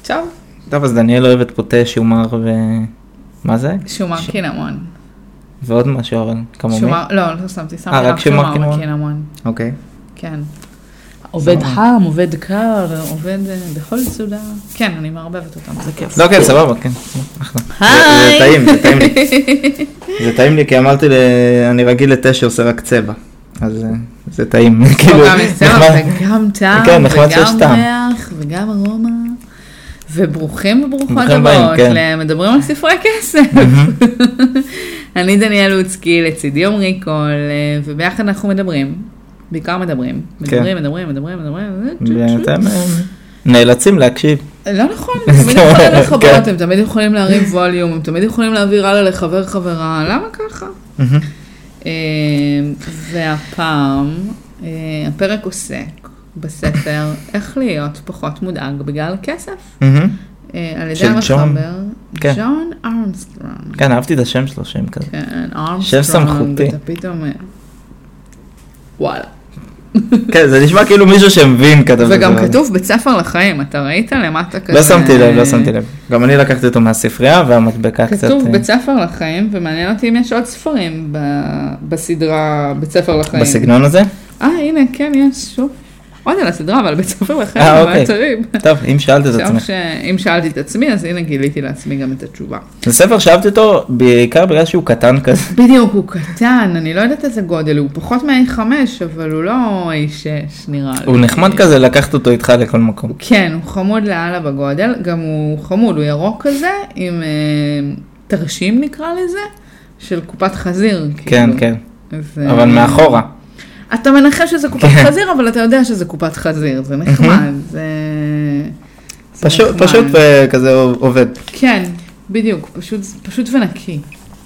טוב. טוב, אז דניאל אוהבת פוטה, שומר מה זה? שומר קינמון. ועוד משהו, אבל כמומי? לא שמתי רק שומר קינמון. אוקיי. כן. עובד חם, עובד קר, עובד בכל סעודה. כן, אני מערבבת אותם, זה כיף. לא, כן, סבבה, כן. היי! זה טעים, זה טעים לי. זה טעים לי, כי אמרתי אני רגיל לתה שעושה רק צבע. אז זה טעים. גם יש צבע וגם טעם, וגם ריח, וגם ארומה. וברוכים וברוכות הבאות, מדברים על ספרי כסף. אני דניאל לוצקי, לצידי עומרי קול, וביחד אנחנו מדברים. בעיקר מדברים. ואתם נאלצים להקשיב. לא נכון, הם תמיד יכולים לחברות, הם תמיד יכולים להרים ווליום, הם תמיד יכולים להעביר הלאה לחבר חברה, למה ככה? והפעם, הפרק עוסק בספר איך להיות פחות מודאג בגלל כסף. על ידי המחבר, ג'ון ארמסטרונג. כן, אהבתי את השם שלו, שם כזה. כן, ארמסטרונג. שם סמכותי. אתה פתאום, וואלה. כן, זה נשמע כאילו מישהו שמבין כתב. וגם כתוב בית ספר לחיים, אתה ראית למטה כזה? לא שמתי לב. גם אני לקחתי אותו מהספרייה והמדבקה קצת. כתוב בית ספר לחיים, ומעניין אותי אם יש עוד ספרים בסדרה בית ספר לחיים. בסגנון הזה? הנה, כן, יש שוב. עוד על הסדרה, אבל בית ספר לחיים, אוקיי. טוב, אם שאלת את עצמך. אם שאלתי את עצמי, אז הנה גיליתי לעצמי גם את התשובה. זה ספר שאהבתי אותו בעיקר בגלל שהוא קטן כזה. בדיוק, הוא קטן, אני לא יודעת איזה גודל, הוא פחות מ-A5, אבל הוא לא A6 נראה לי. הוא נחמד כזה, לקחת אותו איתך לכל מקום. כן, הוא חמוד לעלה בגודל, גם הוא חמוד, הוא ירוק כזה, עם תרשים נקרא לזה, של קופת חזיר. כן, כן, אבל מאחורה. אתה מנחש שזה קופת חזיר, אבל אתה יודע שזה קופת חזיר, זה נחמד, זה פשוט וכזה עובד. כן, בדיוק, פשוט ונקי.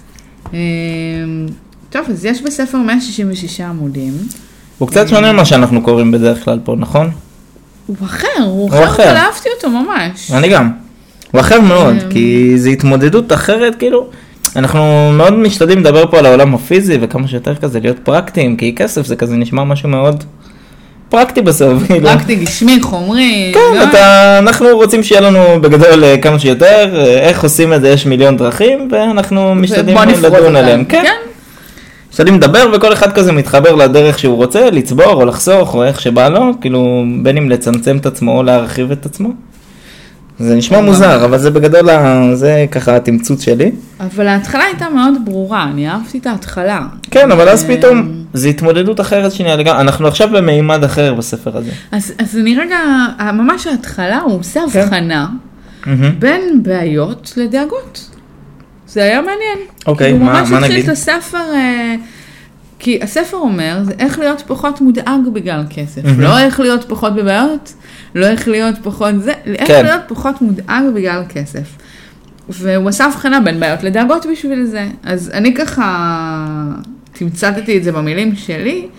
טוב, אז יש בספר 166 עמודים. הוא קצת שונה מה שאנחנו קוראים בדרך כלל פה, נכון? הוא אחר, אבל אהבתי אותו ממש. אני גם. הוא אחר מאוד, כי זו התמודדות אחרת, כאילו, אנחנו מאוד משתדלים לדבר פה על העולם הפיזי, וכמה שיותר כזה להיות פרקטיים, כי כסף זה כזה נשמע משהו מאוד פרקטי בסוף. פרקטי, גשמי, חומרי. כן, אנחנו רוצים שיהיה לנו בגדול כמה שיותר, איך עושים את זה, יש מיליון דרכים, ואנחנו משתדלים לדון עליהם. כן. משתדלים לדבר, וכל אחד כזה מתחבר לדרך שהוא רוצה, לצבור או לחסוך, או איך שבא לו, כאילו בין אם לצמצם את עצמו או להרחיב את עצמו. זה נשמע מוזר, אבל זה בגדול, זה ככה התמצות שלי. אבל ההתחלה הייתה מאוד ברורה, אני אהבתי את ההתחלה. כן, אבל אז פתאום, זה התמודדות אחרת שנייה לגמרי, אנחנו עכשיו במימד אחר בספר הזה. אז אני רגע, ממש ההתחלה, הוא עושה הבחנה בין בעיות לדאגות. זה היה מעניין. אוקיי, מה נגיד? הוא ממש התחיל את הספר, כי הספר אומר, זה איך להיות פחות מודאג בגלל כסף. לא איך להיות פחות בבעיות, לא איך להיות פחות זה, איך להיות פחות מודאג בגלל כסף. והוא עשה הבחנה בין בעיות לדאגות בשביל זה. אז אני ככה תמצתתי את זה במילים שלי,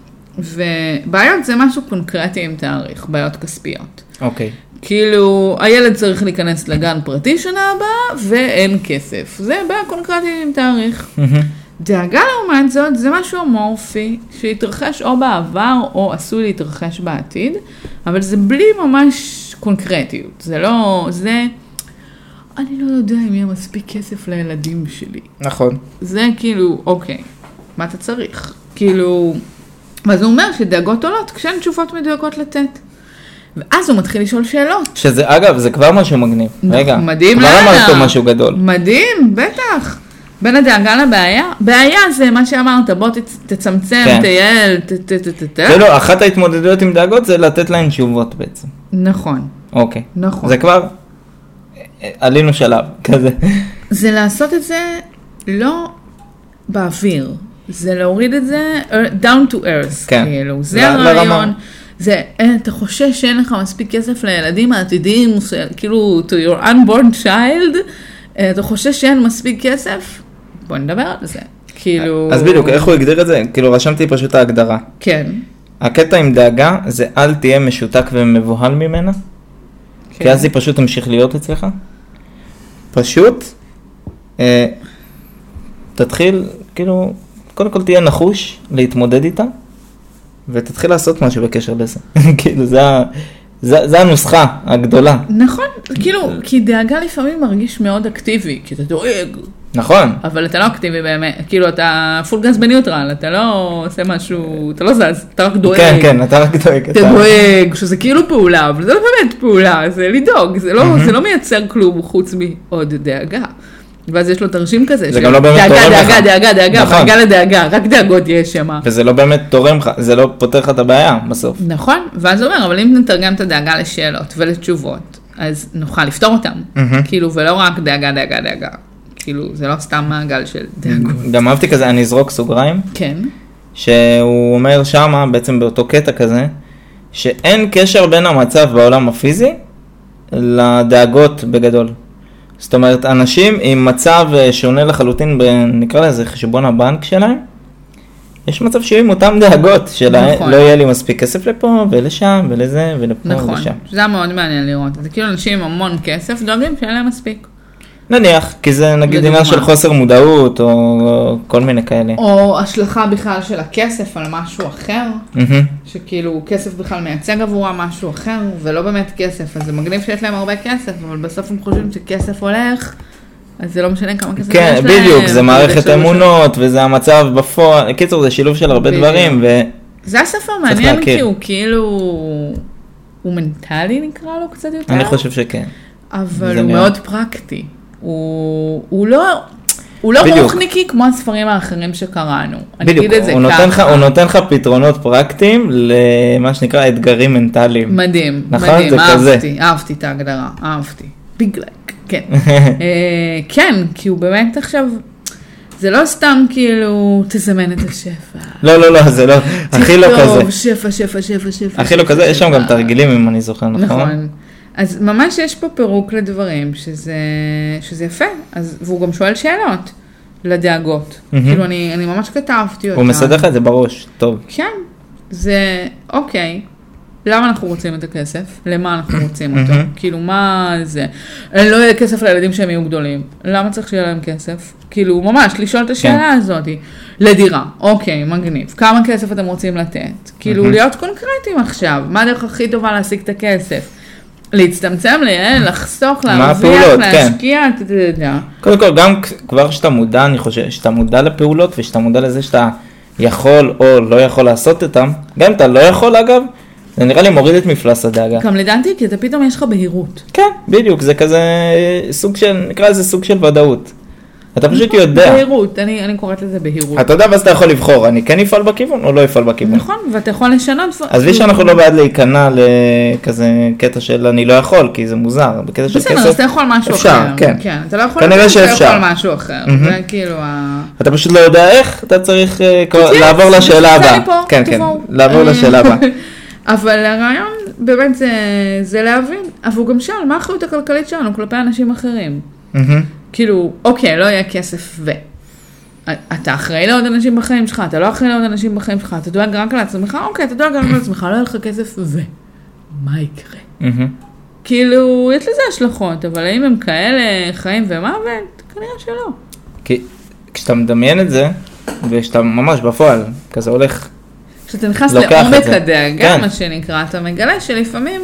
ובעיות זה משהו קונקרטי עם תאריך, בעיות כספיות. אוקיי. כאילו, הילד צריך להיכנס לגן פרטי שנה הבאה, ואין כסף. זה בעיה קונקרטית עם תאריך. דאגה לעומת זאת, זה משהו אמורפי, שהתרחש או בעבר, או עשוי להתרחש בעתיד, אבל זה בלי ממש קונקרטיות. זה לא, אני לא יודע אם יהיה מספיק כסף לילדים שלי. נכון. זה כאילו, אוקיי, מה אתה צריך? כאילו, אז הוא אומר שדאגות עולות כשאין תשובות מדויקות לתת. ואז הוא מתחיל לשאול שאלות. שזה, אגב, זה כבר משהו מגניב. רגע, מדהים כבר אמרת פה משהו גדול. מדהים, בטח. בין הדאגה לבעיה. בעיה זה מה שאמרת, בוא תצמצם, תייעל, כאילו, אחת ההתמודדויות עם דאגות זה לתת להן תשובות בעצם. נכון. אוקיי. נכון. זה כבר, עלינו שלב, כזה. זה לעשות את זה לא באוויר. זה להוריד את זה down to earth. כן. כאילו, זה הרעיון. זה, אתה חושש שאין לך מספיק כסף לילדים העתידיים, כאילו, to your unborn child, אתה חושש שאין מספיק כסף? בוא נדבר על זה. כאילו... אז בדיוק, איך הוא הגדיר את זה? כאילו, רשמתי פשוט ההגדרה. כן. הקטע עם דאגה זה אל תהיה משותק ומבוהל ממנה, כי אז היא פשוט תמשיך להיות אצלך. פשוט, תתחיל, כאילו, קודם כל תהיה נחוש להתמודד איתה, ותתחיל לעשות משהו בקשר לזה. כאילו, זה הנוסחה הגדולה. נכון, כאילו, כי דאגה לפעמים מרגיש מאוד אקטיבי, כי אתה דואג. נכון. אבל אתה לא אקטיבי באמת, כאילו אתה פול גז בניוטרל, אתה לא עושה משהו, אתה לא זז, אתה רק דואג. כן, כן, אתה רק דואג. אתה דואג, שזה כאילו פעולה, אבל זה לא באמת פעולה, זה לדאוג, זה לא מייצר כלום חוץ מעוד דאגה. ואז יש לו תרשים כזה, זה גם לא באמת תורם לך. דאגה, מעגל לדאגה, רק דאגות יש שם. וזה לא באמת תורם לך, זה לא פותר לך את הבעיה בסוף. נכון, ואז הוא אומר, אבל אם נתרגם את הדאגה לשאלות ולתשובות, אז נוכל לפתור אותם. כאילו, ולא רק דאגה. כאילו, זה לא סתם מעגל של דאגות. גם אהבתי כזה, אני אזרוק סוגריים. כן. שהוא אומר שמה, בעצם באותו קטע כזה, שאין קשר בין המצב בעולם הפיזי לדאגות בגדול. זאת אומרת, אנשים עם מצב שונה לחלוטין, נקרא לזה חשבון הבנק שלהם, יש מצב שיהיו עם אותם דאגות, שלא יהיה לי מספיק כסף לפה ולשם ולזה ולפה ולשם. נכון, זה מאוד מעניין לראות. זה כאילו אנשים עם המון כסף דואגים שאין להם מספיק. נניח, כי זה נגיד עניין של חוסר מודעות, או כל מיני כאלה. או השלכה בכלל של הכסף על משהו אחר, שכאילו כסף בכלל מייצג עבורה משהו אחר, ולא באמת כסף, אז זה מגניב שיש להם הרבה כסף, אבל בסוף הם חושבים שכסף הולך, אז זה לא משנה כמה כסף יש להם. כן, בדיוק, זה מערכת אמונות, וזה המצב בפועל, קיצור, זה שילוב של הרבה דברים, זה הספר מעניין, כי הוא כאילו, הוא מנטלי נקרא לו קצת יותר. אני חושב שכן. אבל הוא מאוד פרקטי. הוא לא רוחניקי כמו הספרים האחרים שקראנו. בדיוק, הוא נותן לך פתרונות פרקטיים למה שנקרא אתגרים מנטליים. מדהים, מדהים, אהבתי את ההגדרה, אהבתי. ביג לייק, כן. כן, כי הוא באמת עכשיו, זה לא סתם כאילו תזמן את השפע. לא, זה לא, הכי לא כזה. תכתוב שפע. הכי לא כזה, יש שם גם תרגילים אם אני זוכר, נכון? נכון. אז ממש יש פה פירוק לדברים, שזה יפה, והוא גם שואל שאלות לדאגות. כאילו אני ממש כתבתי אותה. הוא מסדר את זה בראש, טוב. כן, זה אוקיי, למה אנחנו רוצים את הכסף? למה אנחנו רוצים אותו? כאילו מה זה? לא יהיה כסף לילדים שהם יהיו גדולים. למה צריך שיהיה להם כסף? כאילו ממש לשאול את השאלה הזאת. לדירה, אוקיי, מגניב. כמה כסף אתם רוצים לתת? כאילו להיות קונקרטיים עכשיו. מה הדרך הכי טובה להשיג את הכסף? להצטמצם, לייעל, לחסוך, להרוויח, להשקיע, אתה יודע. קודם כל, גם כבר שאתה מודע, אני חושב, שאתה מודע לפעולות, ושאתה מודע לזה שאתה יכול או לא יכול לעשות אותם, גם אם אתה לא יכול אגב, זה נראה לי מוריד את מפלס הדאגה. גם לדעתי, כי אתה פתאום יש לך בהירות. כן, בדיוק, זה כזה סוג של, נקרא לזה סוג של ודאות. אתה פשוט יודע. בהירות, אני קוראת לזה בהירות. אתה יודע, ואז אתה יכול לבחור, אני כן אפעל בכיוון או לא אפעל בכיוון. נכון, ואתה יכול לשנות. אז לי שאנחנו לא בעד להיכנע לכזה קטע של אני לא יכול, כי זה מוזר. בקטע של כסף, בסדר, אז אתה יכול משהו אחר. אפשר, כן. אתה לא יכול, כנראה שאפשר. אתה יכול משהו אחר. זה כאילו אתה פשוט לא יודע איך, אתה צריך לעבור לשאלה הבאה. כן, לעבור לשאלה הבאה. אבל הרעיון באמת זה להבין, אבל הוא גם שאל, מה האחריות הכלכלית שלנו כלפי אנשים אחרים? כאילו, אוקיי, לא יהיה כסף אתה אחראי לעוד אנשים בחיים שלך, אתה לא אחראי לעוד אנשים בחיים שלך, אתה דואג רק לעצמך, אוקיי, אתה דואג רק לעצמך, לא יהיה לך כסף מה יקרה? כאילו, יש לזה השלכות, אבל האם הם כאלה חיים ומוות? כנראה שלא. כי כשאתה מדמיין את זה, ושאתה ממש בפועל, כזה הולך, כשאתה נכנס לעומק הדאגה, מה שנקרא, אתה מגלה שלפעמים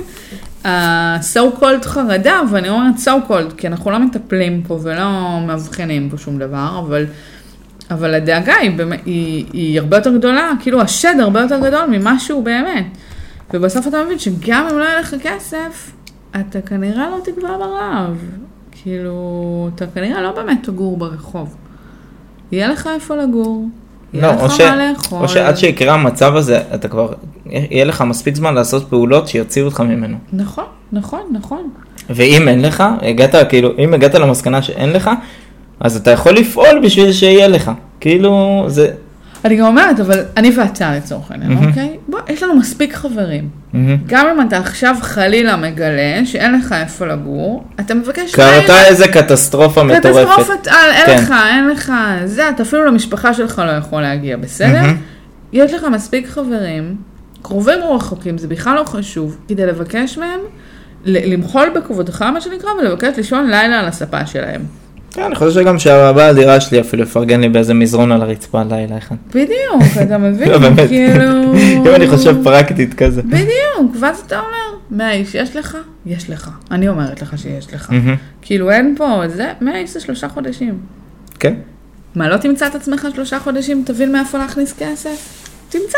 ה-so called חרדה, ואני אומרת so called, כי אנחנו לא מטפלים פה ולא מבחינים פה שום דבר, אבל הדאגה היא הרבה יותר גדולה, כאילו השד הרבה יותר גדול ממשהו באמת. ובסוף אתה מבין שגם אם לא יהיה לך כסף, אתה כנראה לא תגבר ברעב. כאילו, אתה כנראה לא באמת תגור ברחוב. יהיה לך איפה לגור. או שעד שיקרה המצב הזה, אתה כבר, יהיה לך מספיק זמן לעשות פעולות שיוציאו אותך ממנו. נכון. ואם אין לך, אם הגעת למסקנה שאין לך, אז אתה יכול לפעול בשביל שיהיה לך. כאילו, זה... אני גם אומרת, אבל אני ואתה לצורך העניין, אוקיי? בוא, יש לנו מספיק חברים. גם אם אתה עכשיו חלילה מגלה שאין לך איפה לגור, אתה מבקש... קרתה איזה קטסטרופה מטורפת. קטסטרופת על, אין לך, זה, אתה אפילו למשפחה שלך לא יכול להגיע, בסדר? יש לך מספיק חברים, קרובים או רחוקים, זה בכלל לא חשוב, כדי לבקש מהם, למחול בכבודך, מה שנקרא, ולבקש לישון לילה על הספה שלהם. כן, אני חושב שגם שהבעל דירה שלי אפילו יפרגן לי באיזה מזרון על הרצפה לילה אחד. בדיוק, אתה מבין? לא, באמת. כאילו... אם אני חושב פרקטית כזה. בדיוק, ואז אתה אומר, 100 איש יש לך? יש לך. אני אומרת לך שיש לך. כאילו אין פה, זה 100 איש זה 3 חודשים. כן. מה, לא תמצא את עצמך 3 חודשים, תבין מאיפה להכניס כסף? תמצא.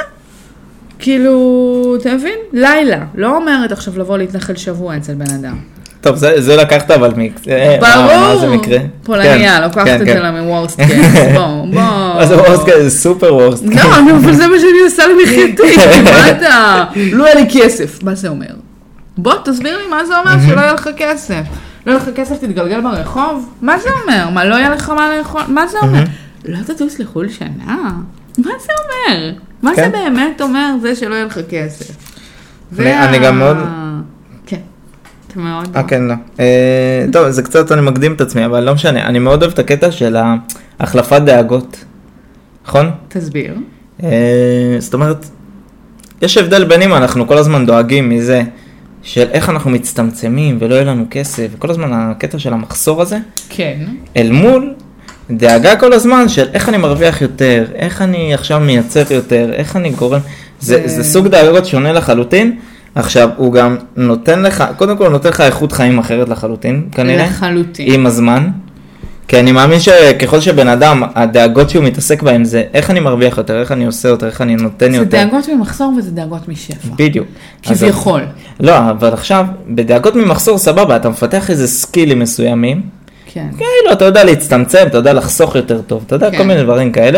כאילו, אתה מבין? לילה. לא אומרת עכשיו לבוא להתנחל שבוע אצל בן אדם. טוב, זה לקחת אבל ברור. מה זה מקרה? פולניה, לוקחת את זה לה מוורסט קייס. בוא. מה זה וורסט קייס? זה סופר וורסט קייס. לא, אבל זה מה שאני עושה למחייתי. מה אתה? לא היה לי כסף. מה זה אומר? בוא, תסביר לי מה זה אומר שלא יהיה לך כסף. לא יהיה לך כסף, תתגלגל ברחוב? מה זה אומר? מה, לא יהיה לך מה לאכול? מה זה אומר? לא תטוס לחול שנה? מה זה אומר? מה זה באמת אומר זה שלא יהיה לך כסף? אני גם מאוד... כן, אתה מאוד... כן, לא. טוב, זה קצת אני מקדים את עצמי, אבל לא משנה. אני מאוד אוהב את הקטע של החלפת דאגות. נכון? תסביר. זאת אומרת, יש הבדל בין אם אנחנו כל הזמן דואגים מזה של איך אנחנו מצטמצמים ולא יהיה לנו כסף, וכל הזמן הקטע של המחסור הזה. כן. אל מול דאגה כל הזמן של איך אני מרוויח יותר, איך אני עכשיו מייצר יותר, איך אני גורם. זה סוג דאגות שונה לחלוטין. עכשיו, הוא גם נותן לך, קודם כל נותן לך איכות חיים אחרת לחלוטין, כנראה. לחלוטין. עם הזמן. כי אני מאמין שככל שבן אדם, הדאגות שהוא מתעסק בהם זה איך אני מרוויח יותר, איך אני עושה יותר, איך אני נותן יותר. זה דאגות ממחסור וזה דאגות משפע. בדיוק. כביכול. לא, אבל עכשיו, בדאגות ממחסור סבבה, אתה מפתח איזה סקילים מסוימים. כן. כאילו, אתה יודע להצטמצם, אתה יודע לחסוך יותר טוב, אתה יודע כל מיני דברים כאלה.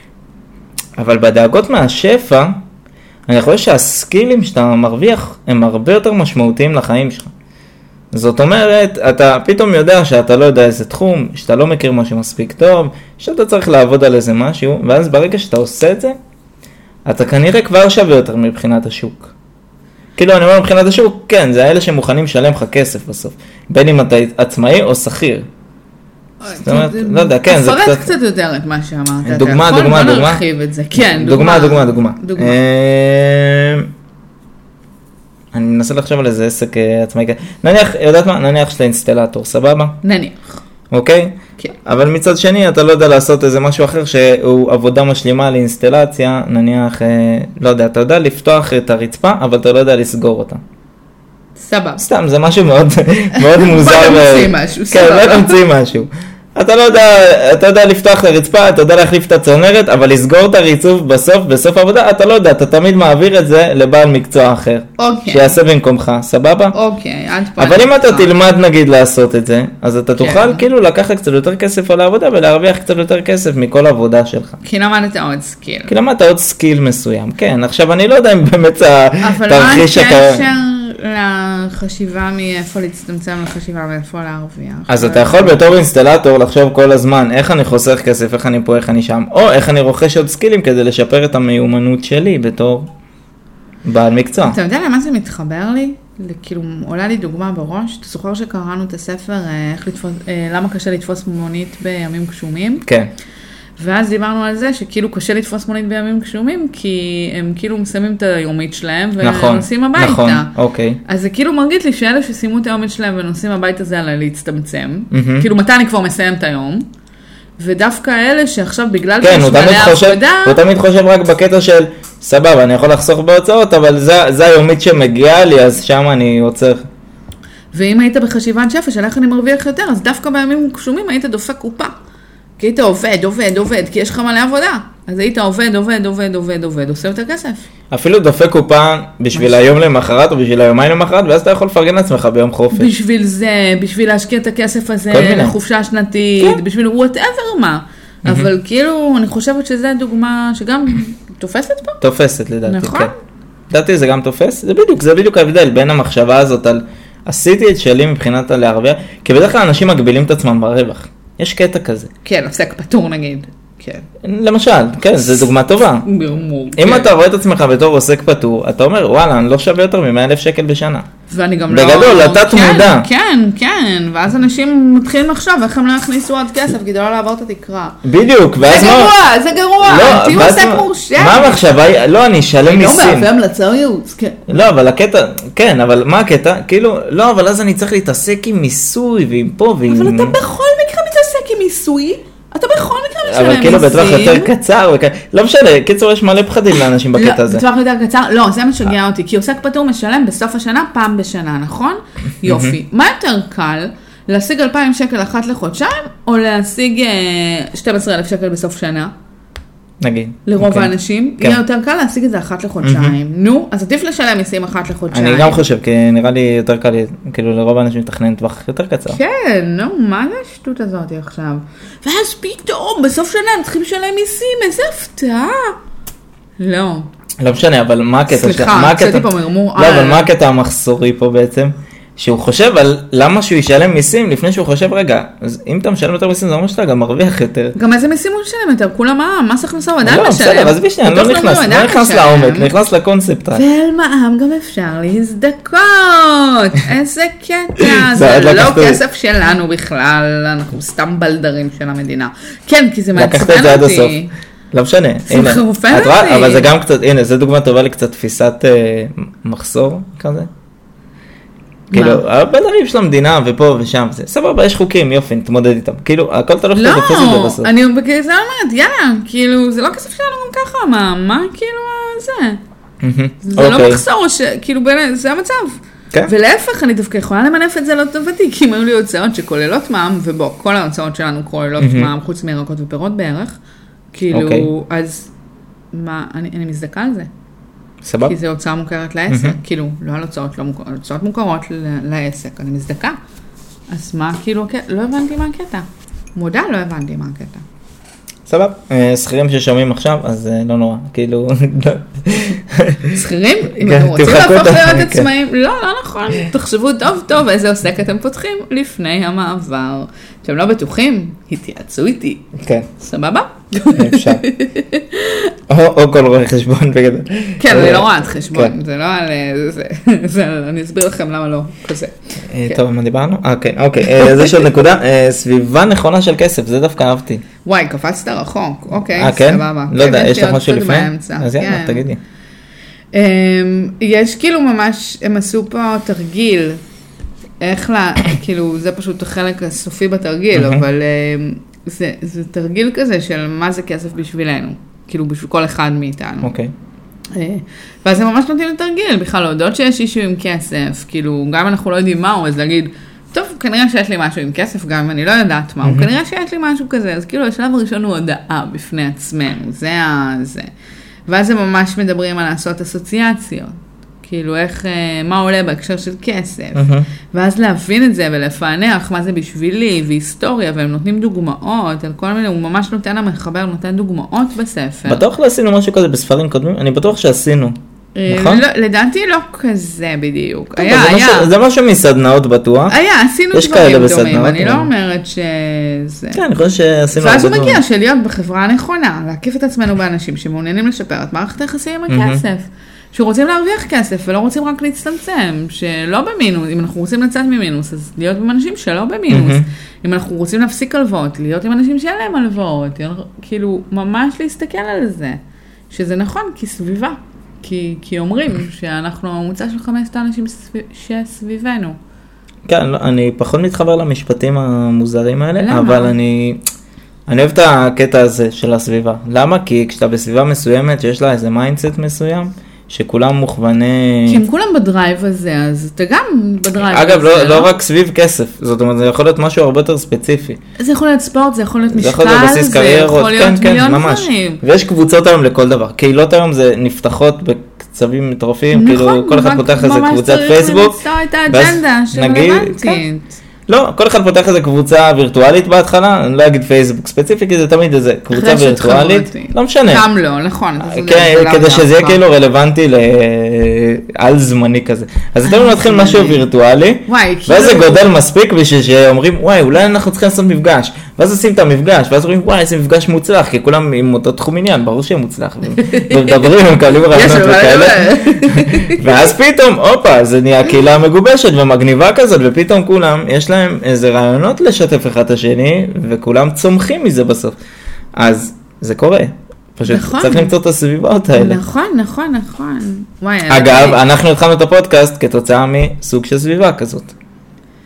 אבל בדאגות מהשפע, אני חושב שהסקילים שאתה מרוויח הם הרבה יותר משמעותיים לחיים שלך. זאת אומרת, אתה פתאום יודע שאתה לא יודע איזה תחום, שאתה לא מכיר משהו מספיק טוב, שאתה צריך לעבוד על איזה משהו, ואז ברגע שאתה עושה את זה, אתה כנראה כבר שווה יותר מבחינת השוק. כאילו אני אומר מבחינת השוק, כן, זה האלה שמוכנים לשלם לך כסף בסוף, בין אם אתה עצמאי או שכיר. זאת אומרת, לא יודע, כן, זה קצת... קצת יותר את מה שאמרת. דוגמה. בוא נרחיב את זה. כן, דוגמה. אני מנסה לחשוב על איזה עסק עצמאי. נניח, יודעת מה? נניח שאתה אינסטלטור, סבבה? נניח. אוקיי? כן. אבל מצד שני, אתה לא יודע לעשות איזה משהו אחר שהוא עבודה משלימה לאינסטלציה, נניח, לא יודע, אתה יודע לפתוח את הרצפה, אבל אתה לא יודע לסגור אותה. סבבה. סתם, זה משהו מאוד מוזר. בוא נמציא משהו, סבבה. כן, בוא נמציא משהו. אתה יודע לפתוח את הרצפה, אתה יודע להחליף את הצנרת, אבל לסגור את הריצוף בסוף העבודה, אתה לא יודע, אתה תמיד מעביר את זה לבעל מקצוע אחר. אוקיי. שיעשה במקומך, סבבה? אוקיי, עד פה. אבל אם אתה תלמד נגיד לעשות את זה, אז אתה תוכל כאילו לקחת קצת יותר כסף על העבודה, ולהרוויח קצת יותר כסף מכל העבודה שלך. כי למדת עוד סקיל. כי למדת עוד סקיל מסוים, כן. עכשיו אני לא יודע אם באמת התרחיש אבל מה הקשר לחשיבה מאיפה להצטמצם לחשיבה מאיפה להרוויח? אז אתה יכול בתור אינסטלטור לחשוב כל הזמן איך אני חוסך כסף, איך אני פה, איך אני שם, או איך אני רוכש עוד סקילים כדי לשפר את המיומנות שלי בתור בעל מקצוע. אתה יודע למה זה מתחבר לי? כאילו עולה לי דוגמה בראש, אתה זוכר שקראנו את הספר למה קשה לתפוס מונית בימים גשומים? כן. ואז דיברנו על זה שכאילו קשה לתפוס מונית בימים גשומים, כי הם כאילו מסיימים את היומית שלהם ונוסעים הביתה. נכון, אוקיי. אז זה כאילו מרגיש לי שאלה שסיימו את היומית שלהם ונוסעים הביתה זה על להצטמצם. כאילו מתי אני כבר מסיים את היום, ודווקא אלה שעכשיו בגלל כן, הוא תמיד חושב רק בקטע של סבבה, אני יכול לחסוך בהוצאות, אבל זה היומית שמגיעה לי, אז שם אני עוצר. ואם היית בחשיבת שפע של איך אני מרוויח יותר, אז דווקא בימים גשומים היית דופק קופה. כי היית עובד, כי יש לך מלא עבודה. אז היית עובד, עושה יותר כסף. אפילו דופק קופה בשביל היום למחרת, או בשביל היומיים למחרת, ואז אתה יכול לפרגן לעצמך ביום חופש. בשביל זה, בשביל להשקיע את הכסף הזה, לחופשה שנתית, בשביל whatever מה. אבל כאילו, אני חושבת שזה דוגמה שגם תופסת פה. תופסת לדעתי, נכון? כן. לדעתי זה גם תופס, זה בדיוק ההבדל בין המחשבה הזאת על עשיתי את שלי מבחינת להרוויח, כי בדרך כלל אנשים מגבילים את עצמם ברווח. יש קטע כזה. כן, עוסק פטור נגיד. כן. למשל, כן, זו דוגמה טובה. אם אתה רואה את עצמך בתור עוסק פטור, אתה אומר, וואלה, אני לא שווה יותר מ100,000 שקל בשנה. ואני גם לא... בגדול, אתה תמודע. כן, ואז אנשים מתחילים לחשוב איך הם לא יכניסו עוד כסף, כדי לא לעבור את התקרה. בדיוק, ואז מה... זה גרוע, תהיו עוסק מורשה. מה המחשבה? לא, אני אשלם מיסים. לא מהווה המלצה או ייעוץ, כן. לא, אבל הקטע, כן, אבל מה הקטע? כאילו, לא, אבל אז אני צריך להתעסק עם מיסוי, ועם פה, ועם... אבל אתה בכל מקרה מתעסק עם מיסוי, אתה בכל מקרה משלם אבל כאילו בטווח יותר קצר, לא משנה, קיצור יש מלא פחדים לאנשים בקטע הזה. בטווח יותר קצר, לא, זה משגע אותי, כי עוסק פטור משלם בסוף השנה פעם בשנה, נכון? יופי. מה יותר קל? להשיג 2,000 שקל אחת לחודשיים, או להשיג 12,000 שקל בסוף שנה? נגיד. לרוב האנשים, יהיה יותר קל להשיג את זה אחת לחודשיים. נו, אז עדיף לשלם מיסים אחת לחודשיים. אני גם חושב, כי נראה לי יותר קל, כאילו לרוב האנשים לתכנן טווח יותר קצר. כן, נו, מה זה השטות הזאת עכשיו? ואז פתאום, בסוף שנה הם צריכים לשלם מיסים, איזה הפתעה. לא. לא משנה, אבל מה הקטע? סליחה, קצתי פה מרמור. לא, אבל מה הקטע המחסורי פה בעצם? שהוא חושב על למה שהוא ישלם מיסים לפני שהוא חושב, רגע, אז אם אתה משלם יותר מיסים, זה אומר שאתה גם מרוויח יותר. גם איזה מיסים הוא משלם יותר? כולם מס הכנסה הוא עדיין משלם. לא, בסדר, אז בשנייה, אני לא נכנס לעומק, נכנס לקונספט. ועל מע"מ גם אפשר להזדכות. איזה קטע, זה לא כסף שלנו בכלל, אנחנו סתם בלדרים של המדינה. כן, כי זה מעצבן אותי. לא משנה, הנה, אבל זה גם קצת, הנה, זו דוגמה טובה לקצת תפיסת מחסור כזה. כאילו, הבלדרים של המדינה ופה ושם, זה סבבה, יש חוקים, יופי, נתמודד איתם. כאילו, הכל תלוך כזה פיזית ובסוף. לא, אני בגלל זה אומרת, יאללה, כאילו, זה לא כסף שלנו גם ככה, מה כאילו זה? זה לא מחסור, כאילו, זה המצב. ולהפך, אני דווקא יכולה למנף את זה לא טובתי, כי אם היו לי הוצאות שכוללות מע"מ, ובוא, כל ההוצאות שלנו כוללות מע"מ, חוץ מירקות ופירות בערך, כאילו, אז מה, אני מזדכה על זה. סבב. כי זה הוצאה מוכרת לעסק, כאילו, לא על הוצאות לא מוכרות, הוצאות מוכרות לעסק, אני מזדכה. אז מה, כאילו, לא הבנתי מה הקטע. מודע, לא הבנתי מה הקטע. סבב. שכירים ששומעים עכשיו, אז לא נורא, כאילו... שכירים? אם אתם רוצים להפוך להיות עצמאים, לא נכון. תחשבו טוב טוב איזה עוסק אתם פותחים לפני המעבר. אתם לא בטוחים? התייעצו איתי. כן. סבבה? אפשר. או כל רואה חשבון בגדול. כן, אני לא רואה את חשבון, זה לא על זה, אני אסביר לכם למה לא, כזה. טוב, מה דיברנו? אוקיי, זה של נקודה, סביבה נכונה של כסף, זה דווקא אהבתי. וואי, קפצת רחוק, אוקיי, סבבה. לא יודע, יש לך משהו לפני? אז יאללה, תגידי. יש כאילו ממש, הם עשו פה תרגיל, איך כאילו, זה פשוט החלק הסופי בתרגיל, אבל זה תרגיל כזה של מה זה כסף בשבילנו, כאילו בשביל כל אחד מאיתנו. אוקיי. ואז הם ממש נותנים לתרגיל, בכלל להודות שיש אישו עם כסף, כאילו גם אנחנו לא יודעים מהו, אז להגיד, טוב, כנראה שיש לי משהו עם כסף, גם אם אני לא יודעת מהו, כנראה שיש לי משהו כזה, אז כאילו השלב הראשון הוא הודעה בפני עצמנו, זה. ואז הם ממש מדברים על לעשות אסוציאציות. כאילו איך, מה עולה בהקשר של כסף, ואז להבין את זה ולפענח מה זה בשבילי, והיסטוריה, והם נותנים דוגמאות, על כל מיני, הוא ממש נותן המחבר, נותן דוגמאות בספר. בטוח לא עשינו משהו כזה בספרים קודמים? אני בטוח שעשינו, נכון? לדעתי לא כזה בדיוק. זה משהו מסדנאות בטוח. עשינו דברים דומים, אני לא אומרת שזה... כן, אני חושב שעשינו... ואז הוא מגיע של להיות בחברה הנכונה, להקיף את עצמנו באנשים שמעוניינים לשפר את מערכת היחסים עם הכסף. שרוצים להרוויח כסף ולא רוצים רק להצטמצם, שלא במינוס, אם אנחנו רוצים לצאת ממינוס, אז להיות עם אנשים שלא במינוס. אם אנחנו רוצים להפסיק הלוואות, להיות עם אנשים שאין להם הלוואות, כאילו ממש להסתכל על זה, שזה נכון, כי סביבה, כי אומרים שאנחנו הממוצע של 5 האנשים שסביבנו. כן, אני פחות מתחבר למשפטים המוזרים האלה, אבל אני אוהב את הקטע הזה של הסביבה. למה? כי כשאתה בסביבה מסוימת, שיש לה איזה מיינדסט מסוים, שכולם מוכווני... כי הם כולם בדרייב הזה, אז אתה גם בדרייב הזה. אגב, לא רק סביב כסף, זאת אומרת, זה יכול להיות משהו הרבה יותר ספציפי. זה יכול להיות ספורט, זה יכול להיות משקל, זה יכול להיות בסיס קריירות, מיליון דברים. ויש קבוצות היום לכל דבר. קהילות היום זה נפתחות בקצבים מטורפים, כאילו כל אחד פותח איזה קבוצת פייסבוק. ממש צריך למצוא את האג'נדה שרלוונטית. לא, כל אחד פותח איזה קבוצה וירטואלית בהתחלה, אני לא אגיד פייסבוק ספציפי, כי זה תמיד איזה קבוצה וירטואלית, לא משנה. גם לא, נכון. כדי שזה יהיה כאילו רלוונטי על זמני כזה. אז אתם מתחיל משהו וירטואלי, ואז זה גודל מספיק בשביל שאומרים, וואי, אולי אנחנו צריכים לעשות מפגש, ואז עושים את המפגש, ואז אומרים, וואי, איזה מפגש מוצלח, כי כולם עם אותו תחום עניין, ברור שהם מוצלח, ומדברים, הם קבלים רעיונות וכאלה, ואז פתאום, אופה, זה נהיה קהילה מגובשת ומגניבה כזאת, ופתאום כולם, יש להם איזה רעיונות לשתף אחד השני, וכולם צומחים מזה בסוף. אז זה קורה. פשוט צריך למצוא את הסביבות האלה. נכון. אגב, אנחנו התחלנו את הפודקאסט כתוצאה מסוג של סביבה כזאת.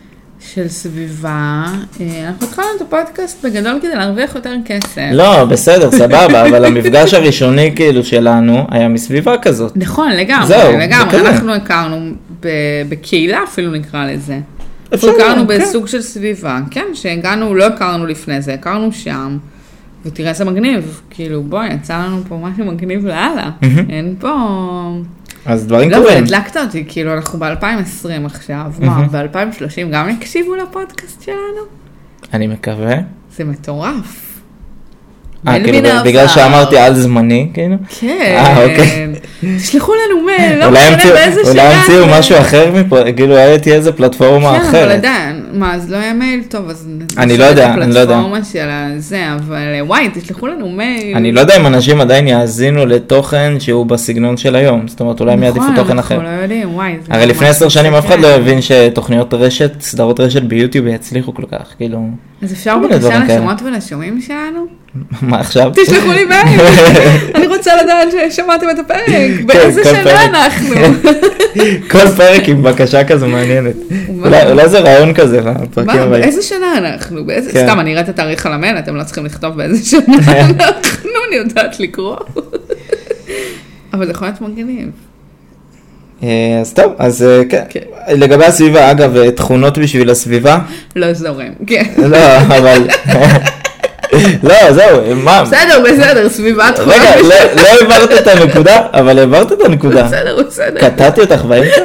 של סביבה, אנחנו התחלנו את הפודקאסט בגדול כדי להרוויח יותר כסף. לא, בסדר, סבבה, אבל המפגש הראשוני כאילו שלנו היה מסביבה כזאת. נכון, לגמרי, זהו, לגמרי, אנחנו הכרנו בקהילה אפילו נקרא לזה. הכרנו בסוג של סביבה, כן, שהגענו, לא הכרנו לפני זה, הכרנו שם, ותראה איזה מגניב, כאילו בואי, יצא לנו פה משהו מגניב לאללה, אין פה... אז דברים לא, קורים. לא, הדלקת אותי, כאילו אנחנו ב-2020 עכשיו, מה, ב-2030 גם יקשיבו לפודקאסט שלנו? אני מקווה. זה מטורף. כאילו בגלל שאמרתי על זמני, כאילו? כן. אוקיי. תשלחו לנו מייל, לא משנה באיזה שנה. אולי המציאו משהו אחר מפה, כאילו הייתי איזה פלטפורמה אחרת. כן, אבל עדיין, מה, אז לא היה מייל טוב, אז... אני לא יודע, אני לא יודע. פלטפורמה של זה, אבל וואי, תשלחו לנו מייל. אני לא יודע אם אנשים עדיין יאזינו לתוכן שהוא בסגנון של היום, זאת אומרת, אולי הם יעדיפו תוכן אחר. נכון, אנחנו לא יודעים, וואי. הרי לפני 10 שנים אף אחד לא הבין שתוכניות רשת, סדרות רשת ביוטיוב יצליחו כל כך, כאילו... אז אפשר בבקשה לשומעות ולשומעים שלנו? מה עכשיו? תשלחו לי מייל. אני רוצה לדעת ששמעתם את הפרק. באיזה שנה אנחנו? כל פרק עם בקשה כזו מעניינת. אולי זה רעיון כזה. מה? באיזה שנה אנחנו? סתם, אני אראה את התאריך על המייל, אתם לא צריכים לכתוב באיזה שנה אנחנו, אני יודעת לקרוא. אבל זה יכול להיות מגניב. אז טוב, אז כן. לגבי הסביבה, אגב, תכונות בשביל הסביבה. לא זורם, כן. לא, אבל... לא, זהו, מה? בסדר, סביבה תכונות. רגע, לא העברת את הנקודה, אבל העברת את הנקודה. בסדר. קטעתי אותך באמצע?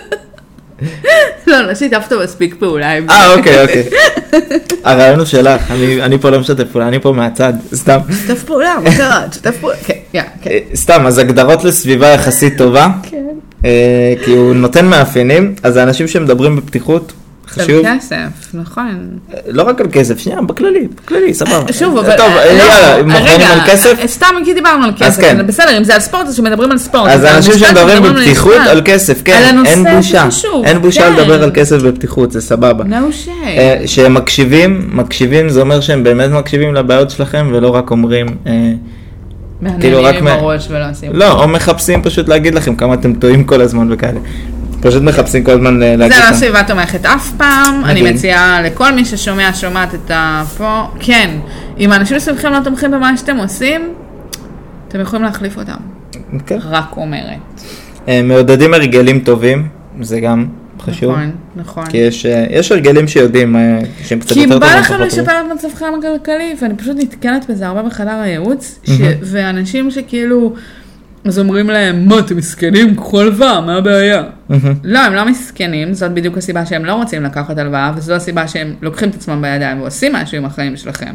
לא שיתפת מספיק פעולה. אוקיי. הרעיון הוא שלך, אני פה לא משתף פעולה, אני פה מהצד, סתם. שתף פעולה, מה קרה? שתף פעולה, כן. סתם, אז הגדרות לסביבה יחסית טובה. כן. כי הוא נותן מאפיינים, אז האנשים שמדברים בפתיחות, חשוב. על כסף, נכון. לא רק על כסף, שנייה, בכללי, סבבה. שוב, אבל... טוב, יאללה, מוכנים על כסף? סתם כי דיברנו על כסף, בסדר, אם זה על ספורט, אז שמדברים על ספורט. אז האנשים שמדברים בפתיחות על כסף, כן, אין בושה. אין בושה לדבר על כסף בפתיחות, זה סבבה. שהם מקשיבים, זה אומר שהם באמת מקשיבים לבעיות שלכם, ולא רק אומרים... מהנהנים עם הראש ולא עושים. לא, או מחפשים פשוט להגיד לכם כמה אתם טועים כל הזמן וכאלה. פשוט מחפשים כל הזמן להגיד לכם. זה לא סביבה תומכת אף פעם, אני מציעה לכל מי שומעת את פה, כן, אם האנשים סביבכם לא תומכים במה שאתם עושים, אתם יכולים להחליף אותם. רק אומרת. מעודדים הרגלים טובים, זה גם חשוב. נכון. כי יש הרגלים שיודעים שהם קצת יותר טובים. כי בא לכם לשפר את מצבכם הכלכלי, ואני פשוט נתקלת בזה הרבה בחדר הייעוץ, ואנשים שכאילו, אז אומרים להם, מה, אתם מסכנים? קחו הלוואה, מה הבעיה? לא, הם לא מסכנים, זאת בדיוק הסיבה שהם לא רוצים לקחת הלוואה, וזו הסיבה שהם לוקחים את עצמם בידיים ועושים משהו עם החיים שלכם.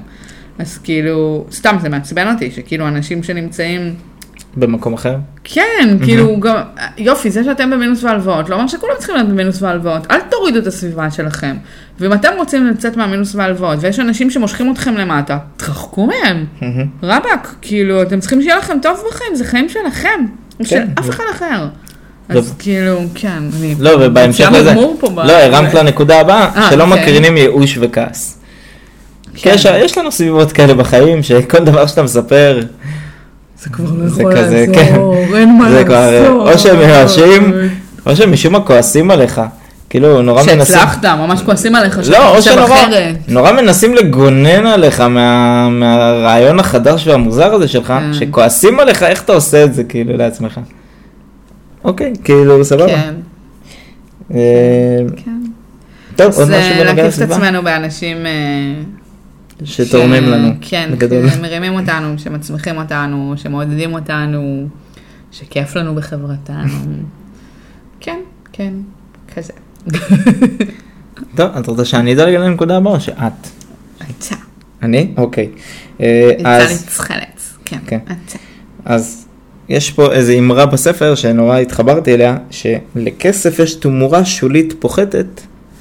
אז סתם זה מעצבן אותי, שכאילו אנשים שנמצאים... במקום אחר? כן, כאילו גם, יופי, זה שאתם במינוס והלוואות, לא אומר שכולם צריכים להיות במינוס והלוואות, אל תורידו את הסביבה שלכם. ואם אתם רוצים לצאת מהמינוס והלוואות, ויש אנשים שמושכים אתכם למטה, תרחקו מהם. רבק, כאילו, אתם צריכים שיהיה לכם טוב בחיים, זה חיים שלכם, של אף אחד אחר. אז כאילו, כן, אני... לא, ובהמשך לזה, לא, הרמת לנקודה הבאה, שלא מקרינים ייאוש וכעס. יש לנו סביבות כאלה בחיים, שכל דבר שאתה מספר... זה כבר לא יכול לעזור, אין מה לעזור. או שהם מרשים, או שהם משום מה כועסים עליך. כאילו, נורא מנסים... שהצלחת, ממש כועסים עליך. לא, או שנורא מנסים לגונן עליך מהרעיון החדש והמוזר הזה שלך, שכועסים עליך, איך אתה עושה את זה, כאילו, לעצמך. אוקיי, כאילו, סבבה. כן. טוב, עוד משהו בנגע לסביבה. להקיף את עצמנו באנשים... שתורמים לנו. כן, שמרימים אותנו, שמצמיחים אותנו, שמעודדים אותנו, שכיף לנו בחברתנו. כן, כזה. טוב, את רוצה שאני אדלג לנקודה הבאה או שאת? אתה. אני? אוקיי. יצא נצחלץ, כן, אתה. אז יש פה איזו אמרה בספר שנורא התחברתי אליה, שלכסף יש תמורה שולית פוחתת,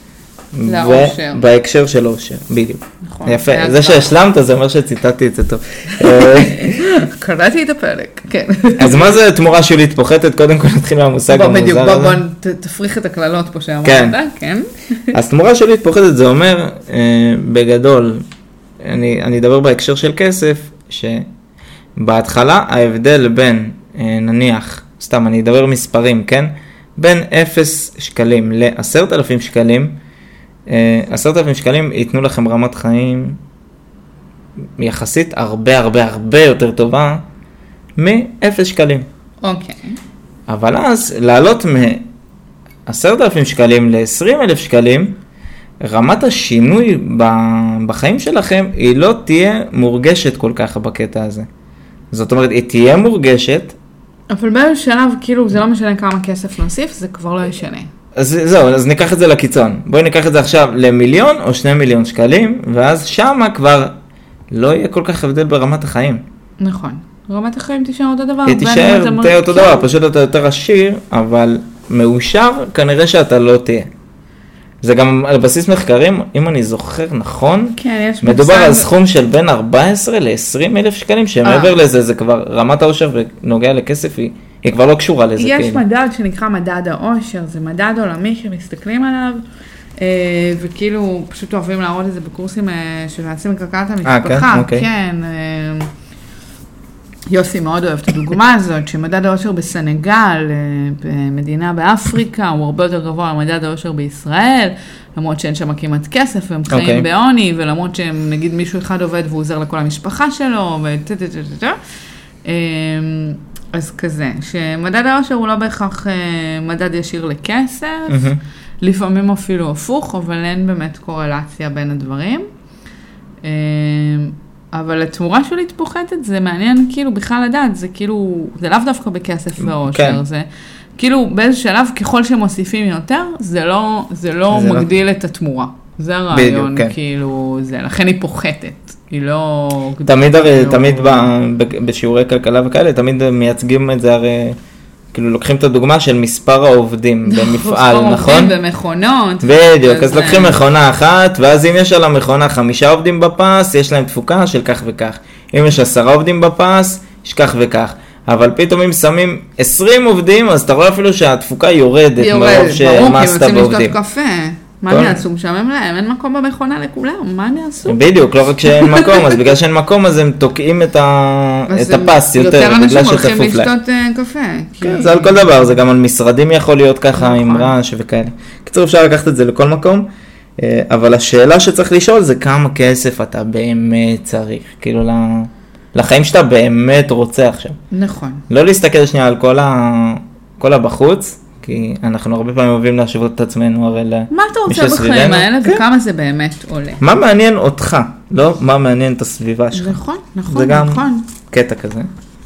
בהקשר של אושר, בדיוק. יפה, זה שהשלמת זה אומר שציטטתי את זה טוב. קראתי את הפרק, כן. אז מה זה תמורה שולית פוחתת? קודם כל נתחיל מהמושג המוזר הזה. בוא תפריך את הכללות פה שאמרת, כן. אז תמורה שולית פוחתת זה אומר, בגדול, אני אדבר בהקשר של כסף, שבהתחלה ההבדל בין, נניח, סתם אני אדבר מספרים, כן? בין 0 שקלים ל10,000 שקלים, 10,000 שקלים ייתנו לכם רמת חיים יחסית הרבה הרבה הרבה יותר טובה מ-0 שקלים. אוקיי. אבל אז לעלות מ-10,000 שקלים ל-20,000 שקלים, רמת השינוי בחיים שלכם היא לא תהיה מורגשת כל כך בקטע הזה. זאת אומרת, היא תהיה מורגשת. אבל באיזשהו שלב, כאילו, זה לא משנה כמה כסף נוסיף, זה כבר לא ישנה. אז זהו, אז ניקח את זה לקיצון. בואי ניקח את זה עכשיו ל1,000,000 או 2 מיליון שקלים, ואז שמה כבר לא יהיה כל כך הבדל ברמת החיים. נכון. רמת החיים תישאר אותו דבר. היא תישאר די אותו דבר, פשוט אתה יותר עשיר, אבל מאושר כנראה שאתה לא תהיה. זה גם על בסיס מחקרים, אם אני זוכר נכון, כן, יש מדובר על סכום של בין 14 ל-20,000 שקלים, שמעבר לזה, זה כבר רמת העושר ונוגע לכסף, היא כבר לא קשורה לזה. יש מדד שנקרא מדד העושר, זה מדד עולמי שמסתכלים עליו, וכאילו פשוט אוהבים להראות את זה בקורסים של להעצים כלכלת המשפחה. כן, יוסי מאוד אוהב את הדוגמה הזאת, שמדד העושר בסנגל, במדינה באפריקה, הוא הרבה יותר גבוה ממדד העושר בישראל, למרות שאין שם כמעט כסף, והם חיים בעוני, ולמרות שהם, נגיד, מישהו אחד עובד והוא עוזר לכל המשפחה שלו, אז כזה, שמדד העושר הוא לא בהכרח מדד ישיר לכסף, לפעמים אפילו הפוך, אבל אין באמת קורלציה בין הדברים. אבל התמורה שלי פוחתת, זה מעניין כאילו בכלל לדעת, זה כאילו, זה לאו דווקא בכסף ועושר, זה כאילו באיזה שלב ככל שמוסיפים יותר, זה לא מגדיל את התמורה. זה הרעיון, כאילו, זה, לכן היא פוחתת, היא לא... תמיד בשיעורי כלכלה וכאלה, תמיד מייצגים את זה, הרי כאילו לוקחים את הדוגמה של מספר העובדים במפעל, נכון? במכונות. בדיוק, אז לוקחים מכונה אחת, ואז אם יש על המכונה 5 עובדים בפס, יש להם תפוקה של כך וכך. אם יש 10 עובדים בפס, יש כך וכך. אבל פתאום אם שמים 20 עובדים, אז אתה רואה אפילו שהתפוקה יורדת מרוב שמאסת בעובדים. ברור, כי הם רוצים לשתות קפה. מה אני אעשו? משעמם להם, אין מקום במכונה לכולם, מה אני אעשו? בדיוק, לא רק שאין מקום, אז בגלל שאין מקום, אז הם תוקעים את הפס יותר, יותר אנשים הולכים לשתות קפה. כן, זה על כל דבר, זה גם על משרדים יכול להיות ככה עם רעש וכאלה. קיצור, אפשר לקחת את זה לכל מקום, אבל השאלה שצריך לשאול זה כמה כסף אתה באמת צריך, כאילו לחיים שאתה באמת רוצה עכשיו. נכון. לא להסתכל שנייה על כל הבחוץ, כי אנחנו הרבה פעמים אוהבים להשוות את עצמנו הרי למי שסביבנו. מה אתה רוצה בחיים האלה וכמה זה באמת עולה? מה מעניין אותך, לא מה מעניין את הסביבה שלך. נכון, נכון, זה גם קטע כזה.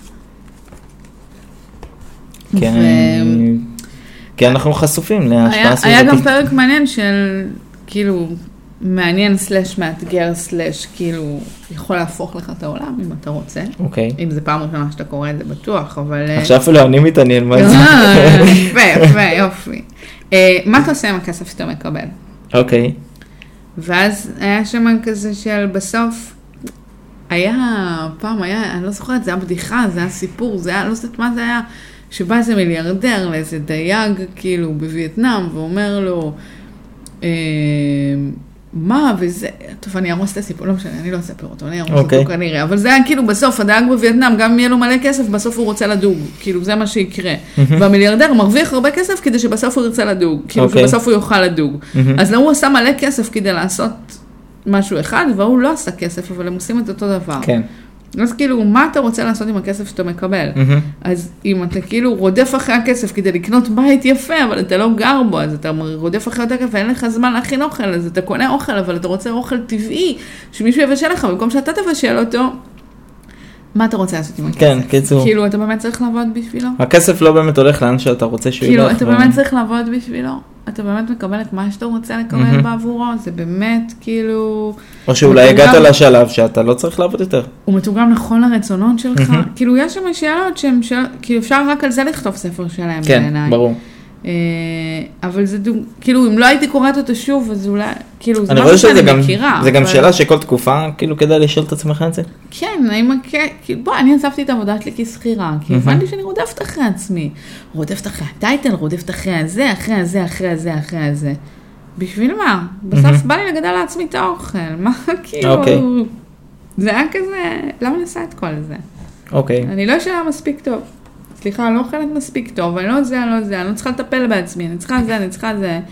כי אנחנו חשופים להשפעה סביבתית. היה גם פרק מעניין של כאילו מעניין סלש מאתגר סלש כאילו יכול להפוך לך את העולם אם אתה רוצה. אוקיי. אם זה פעם ראשונה שאתה קורא את זה בטוח, אבל... עכשיו אפילו אני מתעניין מה זה. יפה, יופי. מה אתה עושה עם הכסף שאתה מקבל? אוקיי. ואז היה שם כזה של בסוף, פעם היה, אני לא זוכרת, זה היה בדיחה, זה היה סיפור, זה היה, לא יודעת מה זה היה, שבא איזה מיליארדר לאיזה דייג כאילו בווייטנאם ואומר לו, מה וזה, טוב אני ארוס את הסיפור, לא משנה, אני לא אספר אותו, אני ארוס אותו כנראה, אבל זה היה כאילו בסוף, הדייג בווייטנאם, גם אם יהיה לו מלא כסף, בסוף הוא רוצה לדוג, כאילו זה מה שיקרה, והמיליארדר מרוויח הרבה כסף כדי שבסוף הוא ירצה לדוג, כאילו שבסוף הוא יוכל לדוג, אז הוא עשה מלא כסף כדי לעשות משהו אחד, והוא לא עשה כסף, אבל הם עושים את אותו דבר. כן. אז כאילו, מה אתה רוצה לעשות עם הכסף שאתה מקבל? אז אם אתה כאילו רודף אחרי הכסף כדי לקנות בית יפה, אבל אתה לא גר בו, אז אתה רודף אחרי הכסף ואין לך זמן להכין אוכל, אז אתה קונה אוכל, אבל אתה רוצה אוכל טבעי, שמישהו יבשל לך, במקום שאתה תבשל אותו, מה אתה רוצה לעשות עם הכסף? כן, קיצור. כאילו, אתה באמת צריך לעבוד בשבילו? הכסף לא באמת הולך לאן שאתה רוצה שהוא ילך. כאילו, אתה באמת צריך לעבוד בשבילו? אתה באמת מקבל את מה שאתה רוצה לקבל בעבורו? זה באמת כאילו... או שאולי הגעת לשלב שאתה לא צריך לעבוד יותר. הוא מתורגם לכל הרצונות שלך. כאילו, יש שם שאלות שהן שאלות, כאילו, אפשר רק על זה לכתוב ספר שלהם בעיניי. כן, ברור. אבל זה, כאילו, אם לא הייתי קוראת אותו שוב, אז אולי, כאילו, זה משהו שאני מכירה. זה גם שאלה שכל תקופה, כאילו, כדאי לשאול את עצמך את זה? כן, כאילו, בוא, אני עזבתי את העבודה שלי כסחירה, כי הבנתי שאני רודפת אחרי עצמי. רודפת אחרי הטייטל, רודפת אחרי הזה, אחרי הזה, אחרי הזה, אחרי הזה. בשביל מה? בסוף בא לי לגדל לעצמי את האוכל. מה, כאילו, זה היה כזה, למה אני עושה את כל זה? אוקיי. אני לא אשאלה מספיק טוב. סליחה, אני לא אוכלת מספיק טוב, אני לא זה, אני לא צריכה לטפל בעצמי, אני צריכה זה,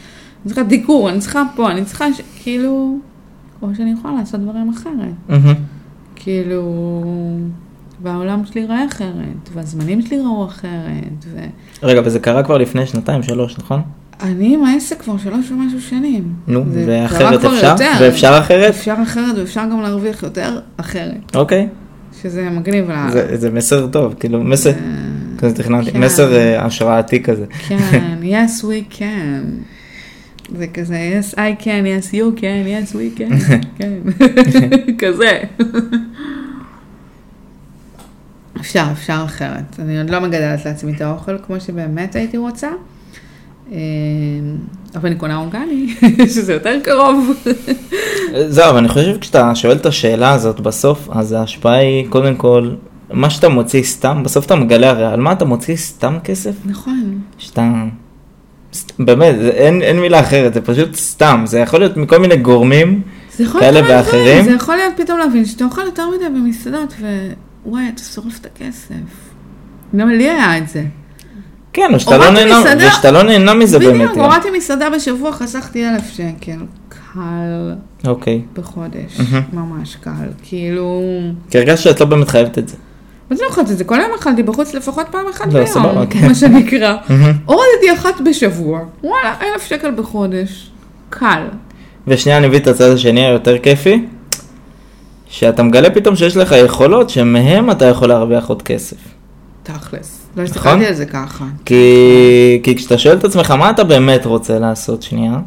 אני צריכה דיקור, אני צריכה פה, אני צריכה כאילו, או שאני יכולה לעשות דברים אחרת. כאילו, והעולם שלי ייראה אחרת, והזמנים שלי ייראו אחרת. רגע, וזה קרה כבר לפני 2-3, נכון? אני עם העסק כבר 3 ומשהו שנים. נו, ואחרת אפשר? ואפשר אחרת? אפשר אחרת, ואפשר גם להרוויח יותר אחרת. אוקיי. שזה מגניב. זה מסר טוב, כאילו, מסר, כזה תכננתי, מסר השראתי כזה. כן, yes we can. זה כזה, yes I can, yes you can, yes we can. כן, כזה. אפשר אחרת. אני עוד לא מגדלת לעצמי את האוכל כמו שבאמת הייתי רוצה. אבל אני קונה אורגני, שזה יותר קרוב. זהו, אבל אני חושב כשאתה שואל את השאלה הזאת בסוף, אז ההשפעה היא קודם כל, מה שאתה מוציא סתם, בסוף אתה מגלה הרי, על מה אתה מוציא סתם כסף? נכון. שאתה, באמת, אין מילה אחרת, זה פשוט סתם, זה יכול להיות מכל מיני גורמים כאלה ואחרים. זה יכול להיות פתאום להבין, שאתה אוכל יותר מדי במסעדות, ווואי, אתה שורף את הכסף. גם לי היה את זה. כן, ושאתה לא נהנה מזה באמת. בדיוק, הורדתי מסעדה בשבוע, חסכתי 1,000 שקל. קל. אוקיי. בחודש. ממש קל. כאילו... כי הרגשת שאת לא באמת חייבת את זה. אז לא אכלתי את זה, כל היום אכלתי בחוץ לפחות פעם אחת ביום. לא, סבבה, כן. מה שנקרא. הורדתי 1 בשבוע. וואלה, 1,000 שקל בחודש. קל. ושנייה אני מביא את הצד השני היותר כיפי, שאתה מגלה פתאום שיש לך יכולות שמהם אתה יכול להרוויח עוד כסף. תכלס. לא הסתכלתי על זה ככה. כי כשאתה שואל את עצמך, מה אתה באמת רוצה לעשות שנייה?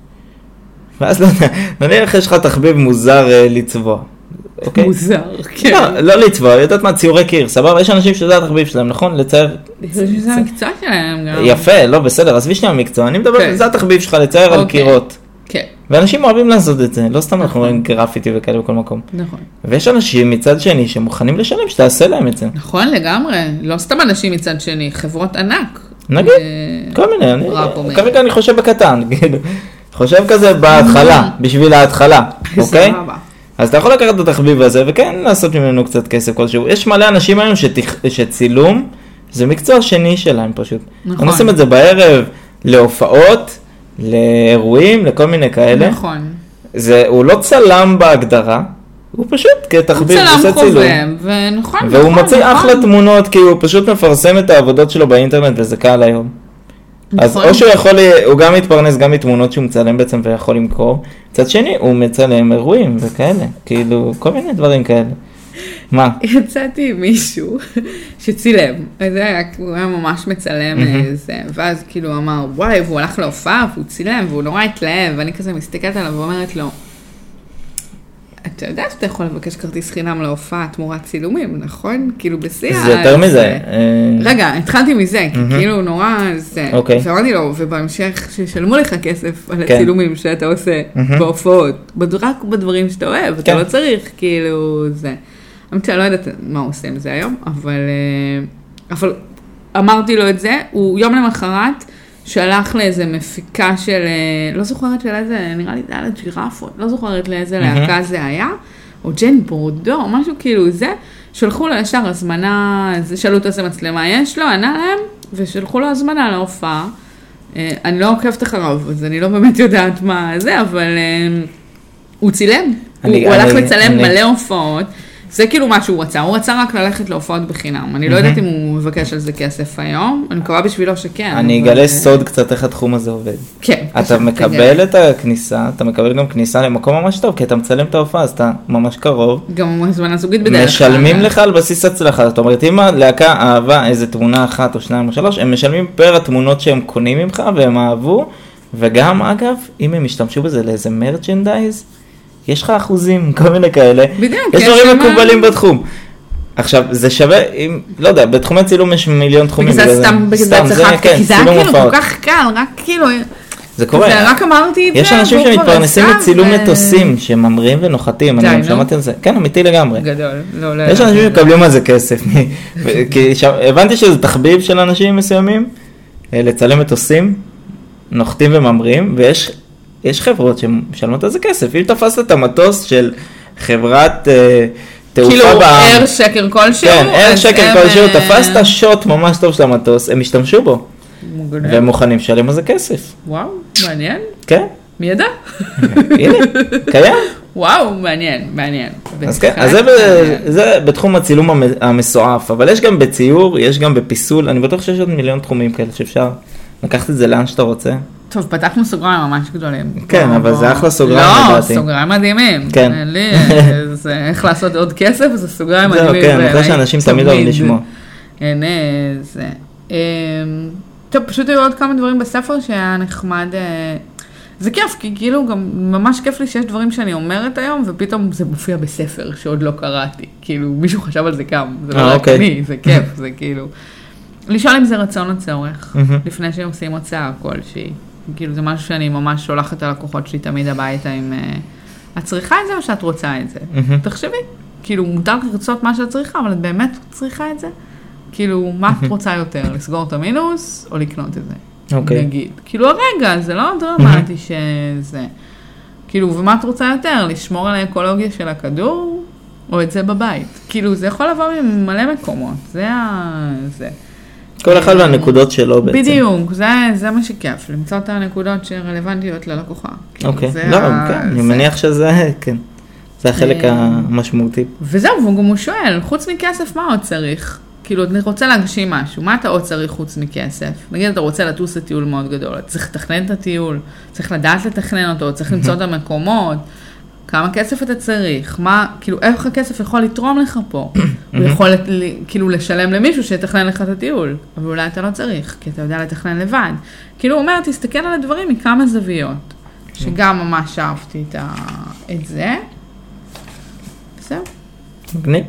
ואז נניח יש לך תחביב מוזר לצבוע. מוזר, כן. לא לצבוע, יודעת מה, ציורי קיר, סבבה? יש אנשים שזה התחביב שלהם, נכון? לצייר... זה המקצוע שלהם גם. יפה, לא בסדר, עזבי שנייה מקצוע. אני מדבר, זה התחביב שלך, לצייר על קירות. כן. ואנשים אוהבים לעשות את זה, לא סתם אנחנו רואים גרפיטי וכאלה בכל מקום. נכון. ויש אנשים מצד שני שמוכנים לשלם שתעשה להם את זה. נכון, לגמרי. לא סתם אנשים מצד שני, חברות ענק. נגיד, כל מיני. כרגע אני חושב בקטן, חושב כזה בהתחלה, בשביל ההתחלה, אוקיי? אז אתה יכול לקחת את התחביב הזה וכן לעשות ממנו קצת כסף כלשהו. יש מלא אנשים היום שצילום, זה מקצוע שני שלהם פשוט. נכון. הם עושים את זה בערב להופעות, לאירועים, לכל מיני כאלה. נכון. הוא לא צלם בהגדרה, הוא פשוט כתחביב, הוא צלם חובם, ונכון. והוא מוציא אחלה תמונות, כי הוא פשוט מפרסם את העבודות שלו באינטרנט, וזה קל היום. אז או שהוא יכול, הוא גם מתפרנס גם מתמונות שהוא מצלם בעצם ויכול למכור. מצד שני, הוא מצלם אירועים וכאלה, כאילו, כל מיני דברים כאלה. מה? יצאתי עם מישהו שצילם, הוא היה ממש מצלם זה, ואז כאילו אמר, וואי, והוא הלך להופעה, והוא צילם, והוא נורא התלהב, ואני כזה מסתכלת עליו ואומרת לו, אתה יודע שאתה יכול לבקש כרטיס חינם להופעה תמורת צילומים, נכון? כאילו בשיח. זה יותר מזה. רגע, התחלתי מזה, כי כאילו נורא זה. ואמרתי לו, ובהמשך שישלמו לך כסף על הצילומים שאתה עושה בהופעות, רק בדברים שאתה אוהב, אתה לא צריך, כאילו זה. אני לא יודעת מה הוא עושה עם זה היום, אבל אמרתי לו את זה, הוא יום למחרת שלח לאיזה מפיקה של, לא זוכרת של איזה, נראה לי זה היה לג'ירפות, לא זוכרת לאיזה להקה זה היה, או ג'ן בורדו, או משהו כאילו זה, שלחו לו ישר הזמנה, שאלו את איזה מצלמה יש לו, ענה להם, ושלחו לו הזמנה להופעה. אני לא עוקבת אחריו, אז אני לא באמת יודעת מה זה, אבל הוא צילם, הוא הלך לצלם מלא הופעות, זה כאילו מה שהוא רצה, הוא רצה רק ללכת להופעות בחינם, אני לא יודעת אם הוא מבקש על זה כסף היום, אני מקווה בשבילו שכן. אני אגלה סוד קצת איך התחום הזה עובד. כן. אתה מקבל את הכניסה, אתה מקבל גם כניסה למקום ממש טוב, כי אתה מצלם את ההופעה, אז אתה ממש קרוב. גם הזמן הזוגית בדרך כלל. משלמים לך על בסיס הצלחה, זאת אומרת, אם הלהקה אהבה איזה תמונה 1 או 2 או 3, הם משלמים פר התמונות שהם קונים ממך והם אהבו, וגם אגב, אם הם השתמשו בזה לאיזה מרצ'נדייז, יש לך אחוזים, כל מיני כאלה. בדיוק. יש דברים מקובלים בתחום. עכשיו, זה שווה, לא יודע, בתחומי צילום יש מיליון תחומים. זה סתם בצחקתי, כי זה היה כאילו כל כך קל, רק כאילו... זה קורה. זה רק אמרתי את זה. יש אנשים שמתפרנסים מצילום מטוסים, שממריאים ונוחתים, אני שמעתי על זה. כן, אמיתי לגמרי. גדול. יש אנשים שמקבלים על זה כסף. כי הבנתי שזה תחביב של אנשים מסוימים, לצלם מטוסים, נוחתים וממריאים, ויש חברות שמשלמות על זה כסף. אם תפסת את המטוס של חברת תעופה כאילו אייר שקר כלשהו. כן, אייר שקר כלשהו, תפסת שוט ממש טוב של המטוס, הם השתמשו בו. והם מוכנים לשלם על זה כסף. וואו, מעניין. כן. מי ידע? הנה, קיים. וואו, מעניין. אז כן, אז זה בתחום הצילום המסועף, אבל יש גם בציור, יש גם בפיסול, אני בטוח שיש עוד מיליון תחומים כאלה שאפשר לקחת את זה לאן שאתה רוצה. טוב, פתחנו סוגריים ממש גדולים. כן, אבל זה אחלה סוגריים לדעתי. לא, סוגריים מדהימים. כן. איך לעשות עוד כסף, זה סוגריים מדהימים. זהו, כן, אני חושב שאנשים תמיד אוהבים לשמוע. טוב, פשוט היו עוד כמה דברים בספר שהיה נחמד. זה כיף, כי כאילו גם ממש כיף לי שיש דברים שאני אומרת היום, ופתאום זה מופיע בספר שעוד לא קראתי. כאילו, מישהו חשב על זה גם, זה לא רק אני, זה כיף, זה כאילו. לשאול אם זה רצון או צורך, לפני שהם עושים הוצאה כלשהי. כאילו, זה משהו שאני ממש שולחת את הלקוחות שלי תמיד הביתה עם, את צריכה את זה או שאת רוצה את זה? תחשבי, כאילו, מותר לרצות מה שאת צריכה, אבל את באמת צריכה את זה? כאילו, מה את רוצה יותר? לסגור את המינוס או לקנות את זה? נגיד. כאילו, הרגע, זה לא דרמטי שזה. כאילו, ומה את רוצה יותר? לשמור על האקולוגיה של הכדור או את זה בבית? כאילו, זה יכול לבוא ממלא מקומות. זה. כל אחד והנקודות שלו בעצם. בדיוק, זה מה שכיף, למצוא את הנקודות שרלוונטיות ללקוחה. אוקיי, לא, כן, אני מניח שזה, כן, זה החלק המשמעותי. וזהו, וגם הוא שואל, חוץ מכסף, מה עוד צריך? כאילו, אני רוצה להגשים משהו, מה אתה עוד צריך חוץ מכסף? נגיד, אתה רוצה לטוס לטיול מאוד גדול, אתה צריך לתכנן את הטיול, צריך לדעת לתכנן אותו, צריך למצוא את המקומות, כמה כסף אתה צריך, מה, כאילו, איך הכסף יכול לתרום לך פה? הוא יכול כאילו לשלם למישהו שיתכנן לך את הטיול, אבל אולי אתה לא צריך, כי אתה יודע לתכנן לבד. כאילו, הוא אומר, תסתכל על הדברים מכמה זוויות, שגם ממש אהבתי את זה. בסדר. מגניב.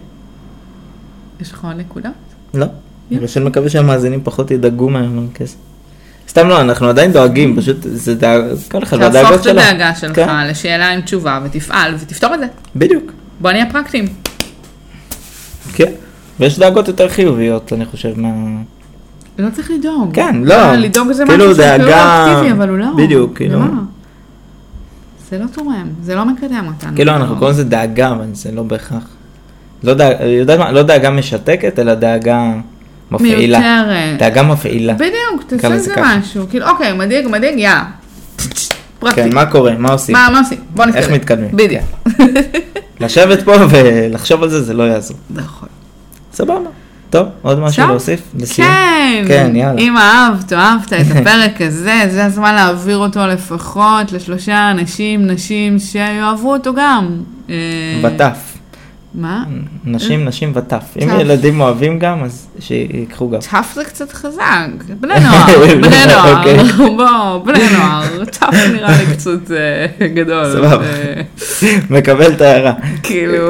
יש לך עוד נקודות? לא. אני פשוט מקווה שהמאזינים פחות ידאגו מהם על כסף. סתם לא, אנחנו עדיין דואגים, פשוט זה כל אחד והדאגות שלו. תהפוך את הדאגה שלך לשאלה עם תשובה ותפעל ותפתור את זה. בדיוק. בוא נהיה פרקטיים. כן, ויש דאגות יותר חיוביות, אני חושב, לא צריך לדאוג. כן, לא. לדאוג זה משהו שהוא אקטיבי, אבל הוא לא. בדיוק, כאילו. זה לא תורם, זה לא מקדם אותנו. כאילו, אנחנו קוראים לזה דאגה, אבל זה לא בהכרח. לא דאגה משתקת, אלא דאגה מפעילה. מיותרת. דאגה מפעילה. בדיוק, תעשה את זה משהו. כאילו, אוקיי, מדאיג, יאה. פרקטי. כן, מה קורה? מה עושים? מה עושים? בוא נתקדם. איך מתקדמים? בדיוק. לשבת פה ולחשוב על זה לא יעזור. נכון. סבבה. טוב, עוד משהו להוסיף? כן. כן, יאללה. אם אהבת את הפרק הזה, זה הזמן להעביר אותו לפחות לשלושה נשים שיאהבו אותו גם. וטף. מה? נשים וטף. אם ילדים אוהבים גם, אז שיקחו גם. טף זה קצת חזק. בני נוער. בני נוער. טף נראה לי קצת גדול. סבבה. מקבל את ההערה. כאילו.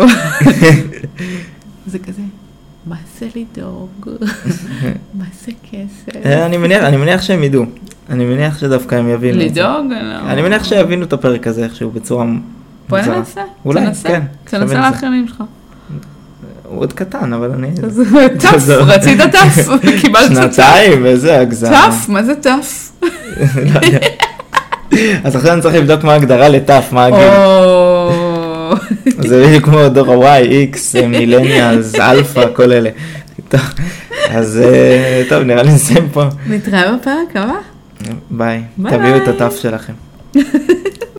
זה כזה. מה זה לדאוג? מה זה כסף? אני מניח שהם ידעו. אני מניח שדווקא הם יבינו. לדאוג? אני מניח שיבינו את הפרק הזה איכשהו בצורה... בוא ננסה. אולי, כן. תנסה לאחרים שלך. הוא עוד קטן, אבל אני... טף, רצית טף. קיבלת שנתיים, וזה הגזם. טף, מה זה טף? אז עכשיו אני צריך לבדוק מה ההגדרה לטף, מה הגיל. זה בדיוק כמו דור ה-Y, X, מילניאלס, אלפא, כל אלה. אז טוב, נראה לי נסיים פה. נתראה בפרק הבא. ביי. תביאו את הטף שלכם.